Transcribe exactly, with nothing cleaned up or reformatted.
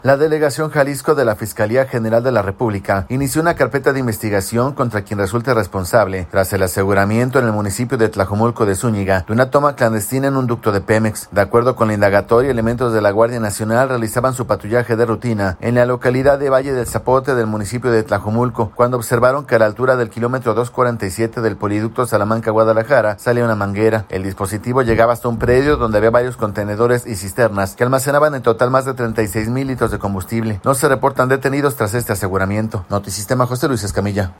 La Delegación Jalisco de la Fiscalía General de la República inició una carpeta de investigación contra quien resulte responsable tras el aseguramiento en el municipio de Tlajomulco de Zúñiga de una toma clandestina en un ducto de Pemex. De acuerdo con la indagatoria, elementos de la Guardia Nacional realizaban su patrullaje de rutina en la localidad de Valle del Zapote del municipio de Tlajomulco, cuando observaron que a la altura del kilómetro doscientos cuarenta y siete del poliducto Salamanca-Guadalajara salía una manguera. El dispositivo llegaba hasta un predio donde había varios contenedores y cisternas que almacenaban en total más de treinta y seis mil litros de combustible. No se reportan detenidos tras este aseguramiento. Notisistema, José Luis Escamilla.